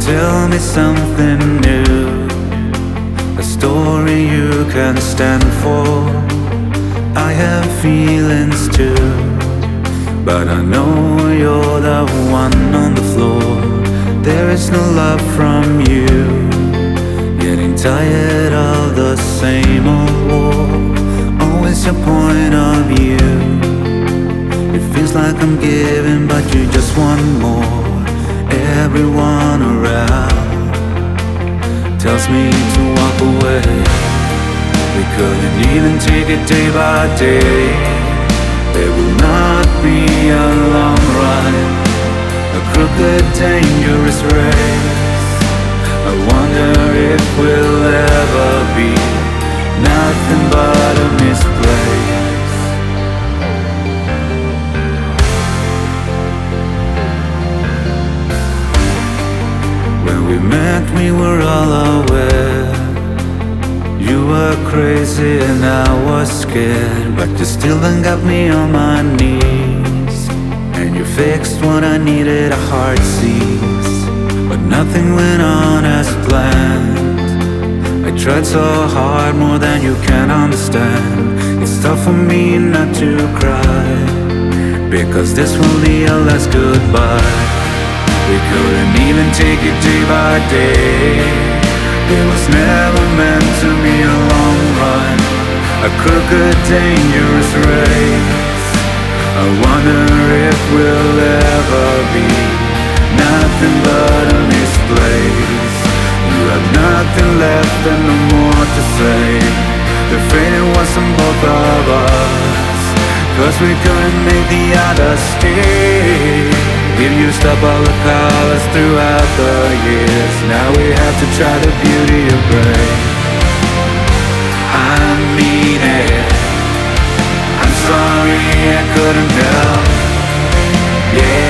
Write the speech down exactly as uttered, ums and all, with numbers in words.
tell me something new, a story you can stand for. I have feelings too, but I know you're the one on the floor. There is no love from you, getting tired of the same old war. Always your point of view. It feels like I'm giving, but you just want more. Everyone around tells me to walk away. We couldn't even take it day by day. There will not be a long run, a crooked, dangerous race. I wonder if we'll ever be nothing but a misplace. When we met, we were all aware. You were crazy and I was scared, but you still then got me on my knees. And you fixed what I needed, a heart sees. But nothing went on as planned. I tried so hard, more than you can understand. It's tough for me not to cry, because this will be our last goodbye. We couldn't even take it day by day. It was never meant to be a long run, a crooked, dangerous race. I wonder if we'll ever be nothing but a misplace. You have nothing left and no more to say. The fate was on both of us, 'cause we couldn't make the others stay. We used up all the colors throughout the years. Now we have to try the beauty of gray. I mean it, I'm sorry I couldn't help. Yeah.